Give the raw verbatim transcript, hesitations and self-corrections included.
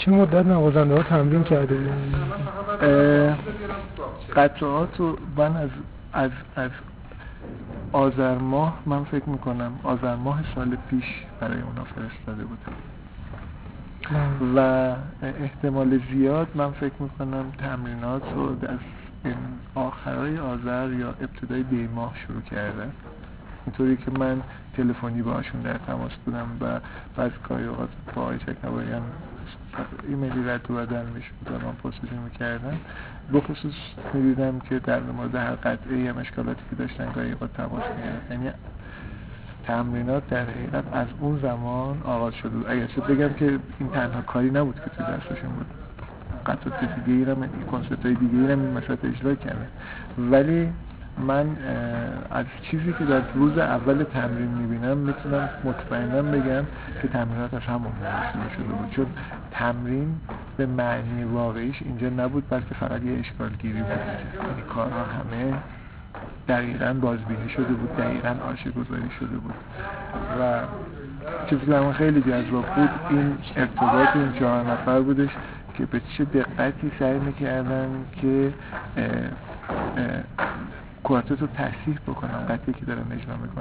چه مدت نوازنده ها تمرین کرده بودن؟ قطعات رو من از از از آذر ماه من فکر میکنم آذر ماه سال پیش برای اونا فرستاده بودم و احتمال زیاد من فکر میکنم تمرینات رو از آخرای آذر یا ابتدای دی ماه شروع کردم، اینطوری که من تلفنی باشون در تماس بودم و بعض گاهی اوقات با آقای چکنوایی هم ایمیلی رد و بدل میشد و من پرسجو میکردم. بخصوص میدیدم که در مورد هر قطعه هم اشکالاتی که داشتن گاهی اوقات تماس میگردن. یعنی تمرینات در حقیقت از اون زمان آغاز شده بود. اگر شد بگم که این تنها کاری نبود که تو دستشون بود، قطعات دیگه ای هم این کنسرت های دیگه ای هم این مسئله اجرا کردن، ولی من از چیزی که در روز اول تمرین میبینم میتونم مطمئنا بگم که تمرینات از همون موقع شروع شده بود، چون تمرین به معنی واقعیش اینجا نبود بلکه فقط یه اشکالگیری بود. یعنی کارها همه دقیقاً بازبینی شده بود، دقیقاً آرشه گذاری شده بود و چیزی که من خیلی جذاب بود این ارتباط این چهار نفر بودش که به چه دقتی سعی میکردن که کوارتت رو تصحیح بکنن قطعی که دارن اجرا میکنن.